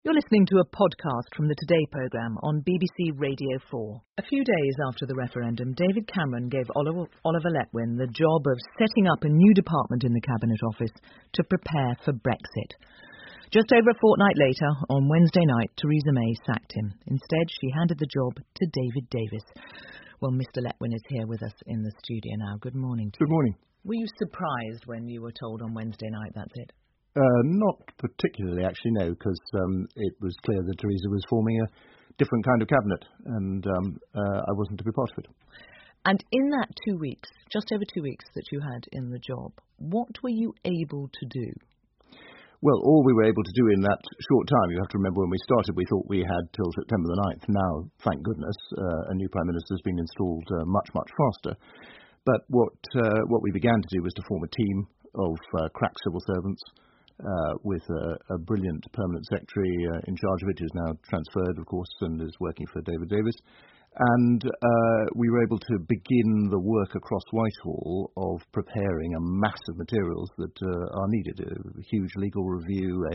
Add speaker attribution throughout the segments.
Speaker 1: You're listening to a podcast from the Today programme on BBC Radio 4. A few days after the referendum, David Cameron gave Oliver Letwin the job of setting up a new department in the Cabinet Office to prepare for Brexit. Just over a fortnight later, on Wednesday night, Theresa May sacked him. Instead, she handed the job to David Davis. Well, Mr. Letwin is here with us in the studio now. Good morning to you.
Speaker 2: Good morning.
Speaker 1: Were you surprised when you were told on Wednesday night that's it?
Speaker 2: Not particularly, actually, no, because it was clear that Theresa was forming a different kind of cabinet, and I wasn't to be part of it.
Speaker 1: And in that 2 weeks, just over 2 weeks that you had in the job, what were you able to do?
Speaker 2: Well, all we were able to do in that short time, you have to remember when we started, we thought we had till September the 9th. Now, thank goodness, a new Prime Minister has been installed much, much faster. But what we began to do was to form a team of crack civil servants, with a brilliant permanent secretary in charge of it, who's now transferred, of course, and is working for David Davis. And we were able to begin the work across Whitehall of preparing a mass of materials that are needed, a huge legal review,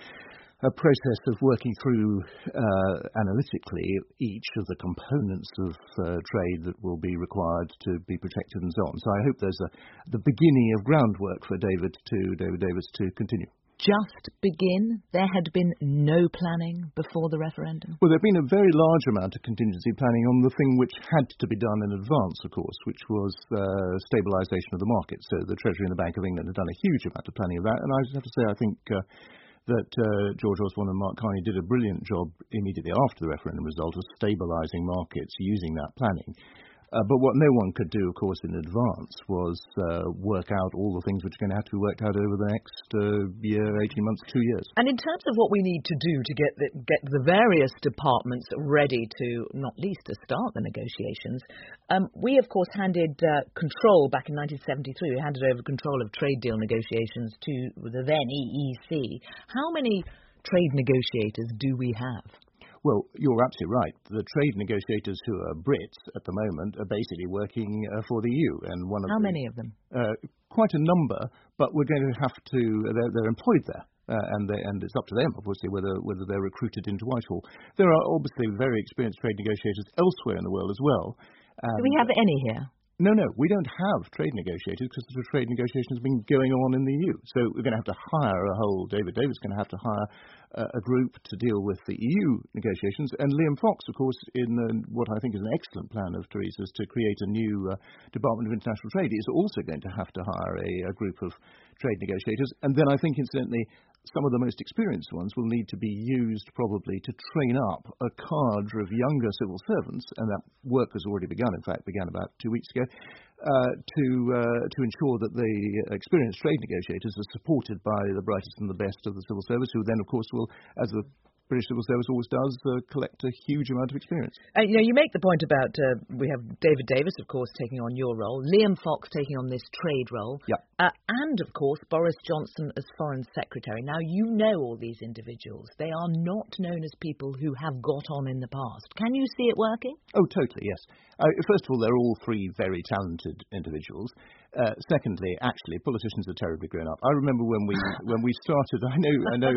Speaker 2: a process of working through analytically each of the components of trade that will be required to be protected and so on. So I hope there's the beginning of groundwork for David Davis to continue.
Speaker 1: Just begin? There had been no planning before the referendum?
Speaker 2: Well, there had been a very large amount of contingency planning on the thing which had to be done in advance, of course, which was stabilisation of the market. So the Treasury and the Bank of England had done a huge amount of planning of that, and I just have to say I think that George Osborne and Mark Carney did a brilliant job immediately after the referendum result of stabilising markets using that planning. But what no one could do, of course, in advance was work out all the things which are going to have to be worked out over the next year, 18 months, 2 years. And
Speaker 1: in terms of what we need to do to get the various departments ready to, not least to start the negotiations, we, of course, handed control back in 1973. We handed over control of trade deal negotiations to the then EEC. How many trade negotiators do we have?
Speaker 2: Well, you're absolutely right. The trade negotiators who are Brits at the moment are basically working for the EU. And
Speaker 1: How many of them?
Speaker 2: Quite a number, but we're going to have to. They're employed there, and it's up to them, obviously, whether they're recruited into Whitehall. There are obviously very experienced trade negotiators elsewhere in the world as well.
Speaker 1: Do we have any here?
Speaker 2: No, we don't have trade negotiators because the trade negotiations have been going on in the EU. So we're going to have to hire David Davis is going to have to hire a group to deal with the EU negotiations. And Liam Fox, of course, in what I think is an excellent plan of Theresa's to create a new Department of International Trade, is also going to have to hire a group of trade negotiators. And then I think, incidentally, some of the most experienced ones will need to be used probably to train up a cadre of younger civil servants, and that work has already begun, in fact, began about 2 weeks ago, to ensure that the experienced trade negotiators are supported by the brightest and the best of the civil service, who then, of course, will, as the British Civil Service always does, collect a huge amount of experience.
Speaker 1: You make the point about we have David Davis, of course, taking on your role, Liam Fox taking on this trade role, and, of course, Boris Johnson as Foreign Secretary. Now, you know all these individuals. They are not known as people who have got on in the past. Can you see it working?
Speaker 2: Oh, totally, yes. First of all, they're all three very talented individuals. Secondly, actually, politicians are terribly grown up. I remember when we started. I know,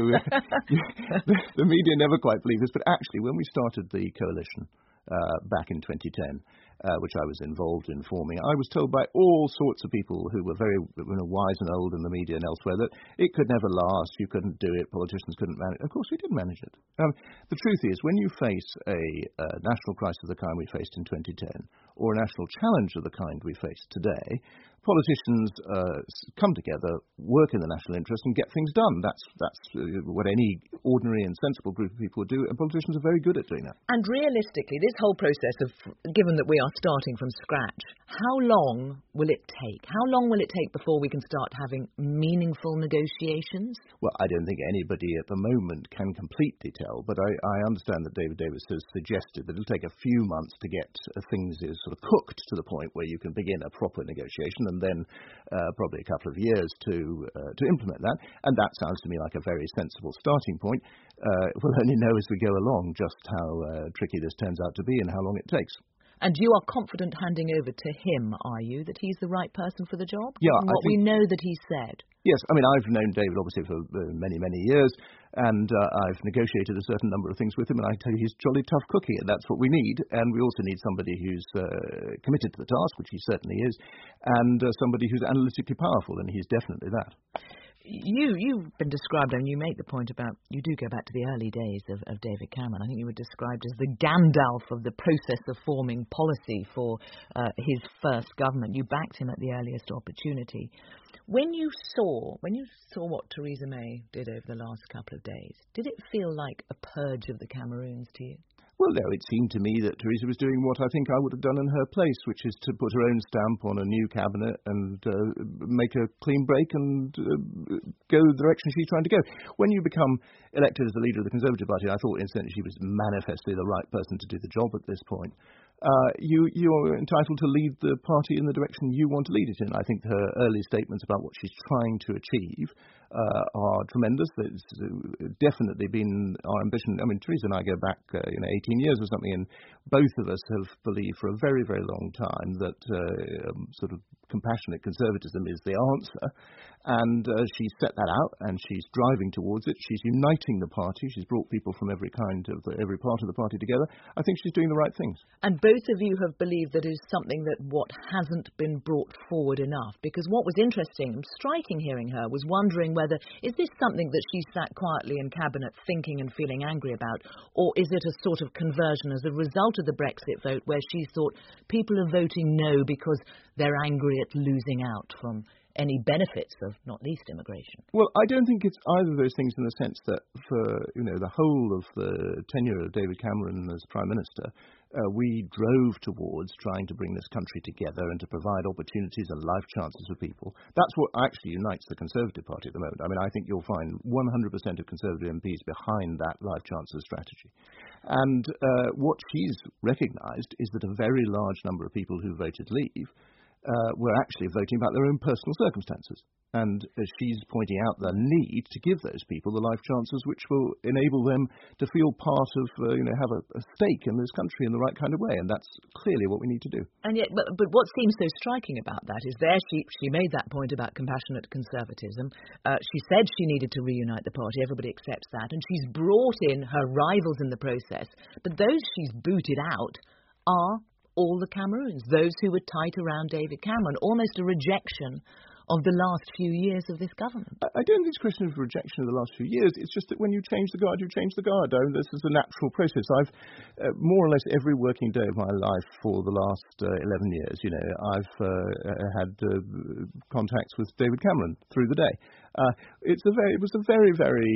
Speaker 2: the media never quite believe this, but actually, when we started the coalition back in 2010, which I was involved in forming, I was told by all sorts of people who were very wise and old in the media and elsewhere that it could never last. You couldn't do it. Politicians couldn't manage it. Of course, we did manage it. The truth is, when you face a national crisis of the kind we faced in 2010, or a national challenge of the kind we face today, politicians come together, work in the national interest, and get things done. That's what any ordinary and sensible group of people would do, and politicians are very good at doing that.
Speaker 1: And realistically, this whole process of, given that we are starting from scratch, how long will it take? How long will it take before we can start having meaningful negotiations?
Speaker 2: Well, I don't think anybody at the moment can completely tell, but I understand that David Davis has suggested that it'll take a few months to get things sort of cooked to the point where you can begin a proper negotiation, and then probably a couple of years to implement that. And that sounds to me like a very sensible starting point. We'll only know as we go along just how tricky this turns out to be and how long it takes.
Speaker 1: And you are confident handing over to him, are you, that he's the right person for the job?
Speaker 2: Yeah,
Speaker 1: what we know that he said.
Speaker 2: Yes, I mean, I've known David obviously for many, many years, and I've negotiated a certain number of things with him, and I tell you, he's a jolly tough cookie, and that's what we need. And we also need somebody who's committed to the task, which he certainly is, and somebody who's analytically powerful, and he's definitely that.
Speaker 1: You've been described, and you make the point about, you do go back to the early days of David Cameron. I think you were described as the Gandalf of the process of forming policy for his first government. You backed him at the earliest opportunity. When you saw what Theresa May did over the last couple of days, did it feel like a purge of the Cameroons to you?
Speaker 2: Well, no, it seemed to me that Theresa was doing what I think I would have done in her place, which is to put her own stamp on a new cabinet and make a clean break and go the direction she's trying to go. When you become elected as the leader of the Conservative Party, I thought incidentally she was manifestly the right person to do the job at this point. You're entitled to lead the party in the direction you want to lead it in. I think her early statements about what she's trying to achieve are tremendous. It's definitely been our ambition. I mean, Theresa and I go back 18 years or something, and both of us have believed for a very, very long time that sort of compassionate conservatism is the answer. And she's set that out, and she's driving towards it. She's uniting the party. She's brought people from every part of the party together. I think she's doing the right things.
Speaker 1: And both of you have believed that it is something that what hasn't been brought forward enough. Because what was interesting and striking hearing her was wondering whether, is this something that she sat quietly in cabinet thinking and feeling angry about, or is it a sort of conversion as a result of the Brexit vote where she thought people are voting no because they're angry at losing out from any benefits of not least immigration?
Speaker 2: Well, I don't think it's either of those things, in the sense that for the whole of the tenure of David Cameron as Prime Minister, we drove towards trying to bring this country together and to provide opportunities and life chances for people. That's what actually unites the Conservative Party at the moment. I mean, I think you'll find 100% of Conservative MPs behind that life chances strategy. And what she's recognised is that a very large number of people who voted leave were actually voting about their own personal circumstances. And she's pointing out the need to give those people the life chances which will enable them to feel part of, have a stake in this country in the right kind of way. And that's clearly what we need to do.
Speaker 1: And yet, but what seems so striking about that is she made that point about compassionate conservatism. She said she needed to reunite the party. Everybody accepts that. And she's brought in her rivals in the process. But those she's booted out are all the Cameroons, those who were tight around David Cameron, almost a rejection of the last few years of this government.
Speaker 2: I don't think it's a question of rejection of the last few years. It's just that when you change the guard, you change the guard. This is a natural process. I've more or less every working day of my life for the last 11 years, I've had contacts with David Cameron through the day. It was a very, very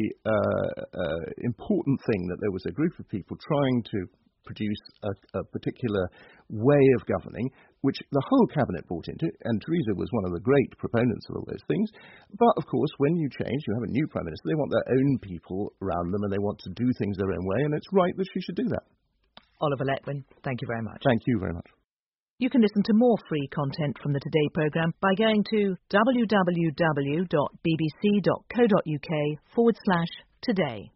Speaker 2: important thing that there was a group of people trying to produce a particular way of governing, which the whole cabinet bought into, and Theresa was one of the great proponents of all those things. But, of course, when you change, you have a new Prime Minister, they want their own people around them, and they want to do things their own way, and it's right that she should do that.
Speaker 1: Oliver Letwin, thank you very much.
Speaker 2: Thank you very much.
Speaker 1: You can listen to more free content from the Today programme by going to www.bbc.co.uk/today.